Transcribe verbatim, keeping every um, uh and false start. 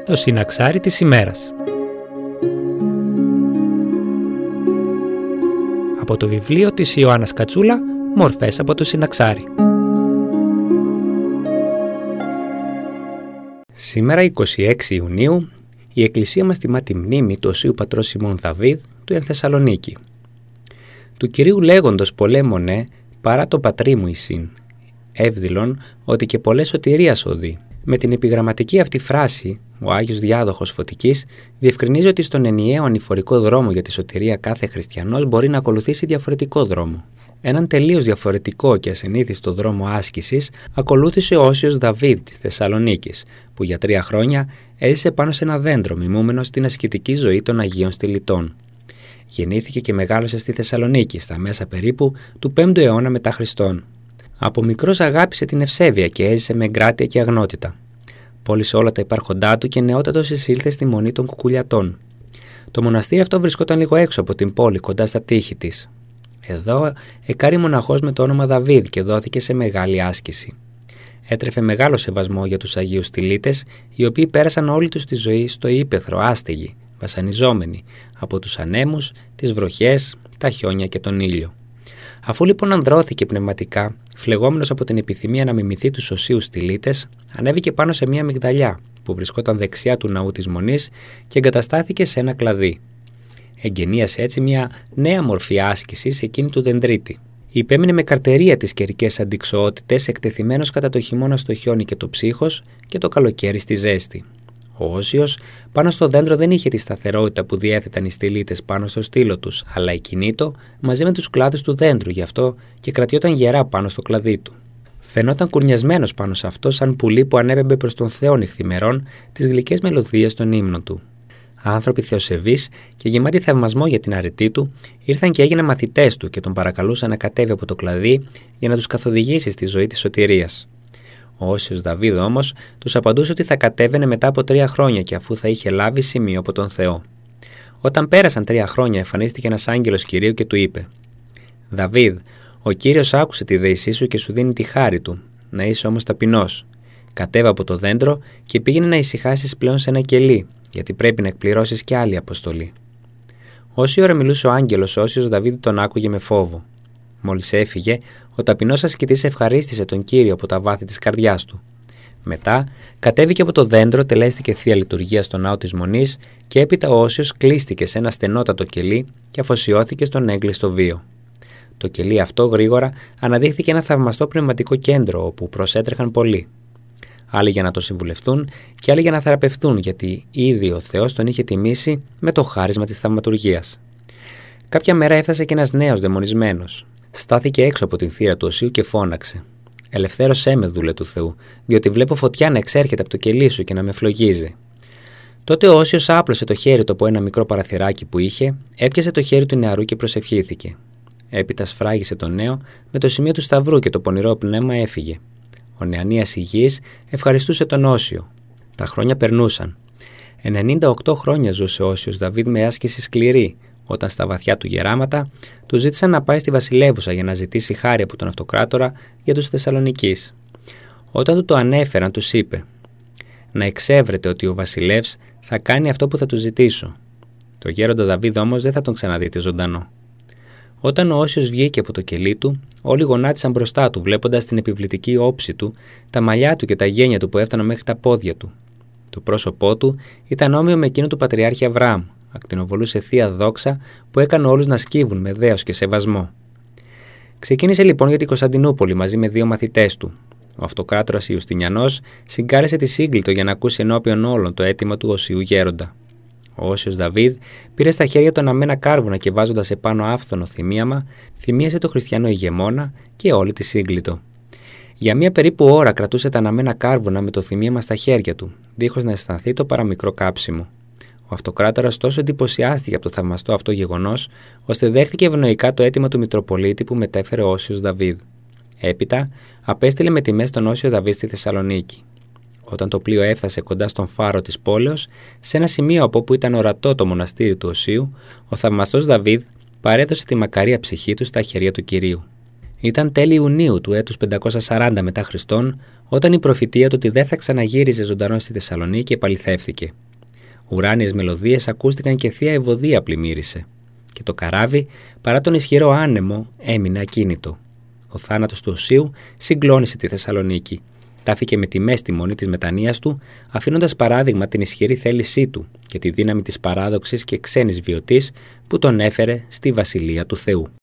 Το συναξάρι της ημέρας. Από το βιβλίο της Ιωάννας Κατσούλα, Μορφές από το συναξάρι. Σήμερα, εικοστή έκτη Ιουνίου, η Εκκλησία μας τιμά τη μνήμη του Οσίου Πατρός Σιμών Δαβίδ του εν Θεσσαλονίκη. Του Κυρίου λέγοντος πολέμονε παρά το πατρί μου εισήν, εύδηλον ότι και πολλές σωτηρίας οδεί. Με την επιγραμματική αυτή φράση, ο Άγιος Διάδοχος Φωτικής διευκρινίζει ότι στον ενιαίο ανηφορικό δρόμο για τη σωτηρία κάθε χριστιανός μπορεί να ακολουθήσει διαφορετικό δρόμο. Έναν τελείως διαφορετικό και ασυνήθιστο δρόμο άσκησης ακολούθησε ο Όσιος Δαβίδ της Θεσσαλονίκης, που για τρία χρόνια έζησε πάνω σε ένα δέντρο μιμούμενος στην ασκητική ζωή των Αγίων Στυλιτών. Γεννήθηκε και μεγάλωσε στη Θεσσαλονίκη στα μέσα περίπου του πέμπτου αιώνα μετά Χριστόν. Από μικρός αγάπησε την ευσέβεια και έζησε με εγκράτεια και αγνότητα. Πώλησε όλα τα υπάρχοντά του και νεότατος εισήλθε στη μονή των Κουκουλιατών. Το μοναστήρι αυτό βρισκόταν λίγο έξω από την πόλη, κοντά στα τείχη της. Εδώ εκάρη μοναχός με το όνομα Δαβίδ και δόθηκε σε μεγάλη άσκηση. Έτρεφε μεγάλο σεβασμό για τους Αγίους Στυλίτες, οι οποίοι πέρασαν όλη τους τη ζωή στο ύπαιθρο, άστεγοι, βασανιζόμενοι από τους ανέμους, τις βροχές, τα χιόνια και τον ήλιο. Αφού λοιπόν ανδρώθηκε πνευματικά, φλεγόμενος από την επιθυμία να μιμηθεί τους Οσίους Στυλίτες, ανέβηκε πάνω σε μια μυγδαλιά που βρισκόταν δεξιά του ναού της Μονής και εγκαταστάθηκε σε ένα κλαδί. Εγγενίασε έτσι μια νέα μορφή άσκησης, εκείνη του δεντρίτη. Υπέμεινε με καρτερία τις καιρικές αντιξοότητες, εκτεθειμένος κατά το χειμώνα στο χιόνι και το ψύχος και το καλοκαίρι στη ζέστη. Ο Όσιος πάνω στο δέντρο δεν είχε τη σταθερότητα που διέθεταν οι στυλίτες πάνω στο στήλο τους, αλλά εκινήτο μαζί με τους κλάδους του δέντρου, γι' αυτό και κρατιόταν γερά πάνω στο κλαδί του. Φαινόταν κουρνιασμένος πάνω σε αυτό, σαν πουλί που ανέπεμπε προς τον Θεό νυχθημερών τις γλυκές μελωδίες των ύμνων του. Άνθρωποι θεοσεβείς και γεμάτοι θαυμασμό για την αρετή του, ήρθαν και έγιναν μαθητές του και τον παρακαλούσαν να κατέβει από το κλαδί για να τους καθοδηγήσει στη ζωή της σωτηρίας. Ο Όσιος Δαβίδ όμως τους απαντούσε ότι θα κατέβαινε μετά από τρία χρόνια και αφού θα είχε λάβει σημείο από τον Θεό. Όταν πέρασαν τρία χρόνια, εμφανίστηκε ένας άγγελος Κυρίου και του είπε: «Δαβίδ, ο Κύριος άκουσε τη δεησή σου και σου δίνει τη χάρη του. Να είσαι όμως ταπεινός. Κατέβα από το δέντρο και πήγαινε να ησυχάσεις πλέον σε ένα κελί, γιατί πρέπει να εκπληρώσεις κι άλλη αποστολή». Όση ώρα μιλούσε ο άγγελος, ο Όσιος Δαβίδ τον άκουγε με φόβο. Μόλις έφυγε, ο ταπεινός ασκητής ευχαρίστησε τον Κύριο από τα βάθη της καρδιάς του. Μετά κατέβηκε από το δέντρο, τελέστηκε θεία λειτουργία στο ναό της Μονής και έπειτα ο Όσιος κλείστηκε σε ένα στενότατο κελί και αφοσιώθηκε στον έγκλειστο βίο. Το κελί αυτό γρήγορα αναδείχθηκε ένα θαυμαστό πνευματικό κέντρο όπου προσέτρεχαν πολλοί. Άλλοι για να το συμβουλευτούν και άλλοι για να θεραπευτούν, γιατί ήδη ο Θεός τον είχε τιμήσει με το χάρισμα της θαυματουργίας. Κάποια μέρα έφτασε και ένας νέος δαιμονισμένος. Στάθηκε έξω από την θύρα του Οσίου και φώναξε: «Ελευθέρωσέ με, δούλε του Θεού, διότι βλέπω φωτιά να εξέρχεται από το κελί σου και να με φλογίζει». Τότε ο Όσιος άπλωσε το χέρι του από ένα μικρό παραθυράκι που είχε, έπιασε το χέρι του νεαρού και προσευχήθηκε. Έπειτα σφράγισε τον νέο με το σημείο του σταυρού και το πονηρό πνεύμα έφυγε. Ο νεανίας υγιής ευχαριστούσε τον Όσιο. Τα χρόνια περνούσαν. ενενήντα οκτώ χρόνια ζούσε ο Όσιος Δαβίδ με άσκηση σκληρή, όταν στα βαθιά του γεράματα του ζήτησαν να πάει στη βασιλεύουσα για να ζητήσει χάρη από τον αυτοκράτορα για τους Θεσσαλονικείς. Όταν του το ανέφεραν, τους είπε: «Να εξεύρετε ότι ο βασιλεύς θα κάνει αυτό που θα του ζητήσω». Το γέροντα Δαβίδ όμως δεν θα τον ξαναδείτε ζωντανό. Όταν ο Όσιος βγήκε από το κελί του, όλοι γονάτισαν μπροστά του, βλέποντας την επιβλητική όψη του, τα μαλλιά του και τα γένια του που έφταναν μέχρι τα πόδια του. Το πρόσωπό του ήταν όμοιο με εκείνο του Πατριάρχη Αβραάμ, ακτινοβολούσε θεία δόξα που έκανε όλους να σκύβουν με δέος και σεβασμό. Ξεκίνησε λοιπόν για την Κωνσταντινούπολη μαζί με δύο μαθητές του. Ο αυτοκράτορας Ιουστινιανός συγκάλεσε τη Σύγκλιτο για να ακούσει ενώπιον όλων το αίτημα του Οσίου Γέροντα. Ο Όσιος Δαβίδ πήρε στα χέρια του αναμένα κάρβουνα και βάζοντας επάνω άφθονο θυμίαμα, θυμίασε το χριστιανό ηγεμόνα και όλη τη Σύγκλιτο. Για μία περίπου ώρα κρατούσε τα αναμένα κάρβουνα με το θυμίαμα στα χέρια του, δίχως να αισθανθεί το παραμικρό κάψιμο. Ο αυτοκράτορας τόσο εντυπωσιάστηκε από το θαυμαστό αυτό γεγονός, ώστε δέχτηκε ευνοϊκά το αίτημα του Μητροπολίτη που μετέφερε ο Όσιος Δαβίδ. Έπειτα απέστειλε με τιμές τον Όσιο Δαβίδ στη Θεσσαλονίκη. Όταν το πλοίο έφτασε κοντά στον φάρο της πόλεως, σε ένα σημείο από όπου ήταν ορατό το μοναστήρι του Οσίου, ο θαυμαστός Δαβίδ παρέδωσε τη μακαρία ψυχή του στα χέρια του Κυρίου. Ήταν τέλη Ιουνίου του έτους πεντακόσια σαράντα μετά Χριστόν, όταν η προφητεία του ότι δεν θα ξαναγύριζε ζωντανό στη Θεσσαλονίκη επαληθεύθηκε. Ουράνιες μελωδίες ακούστηκαν και θεία ευωδία πλημμύρισε. Και το καράβι, παρά τον ισχυρό άνεμο, έμεινε ακίνητο. Ο θάνατος του Οσίου συγκλώνησε τη Θεσσαλονίκη. Τάφηκε με τιμές τη μονή της μετανοίας του, αφήνοντας παράδειγμα την ισχυρή θέλησή του και τη δύναμη της παράδοξης και ξένης βιωτής που τον έφερε στη Βασιλεία του Θεού.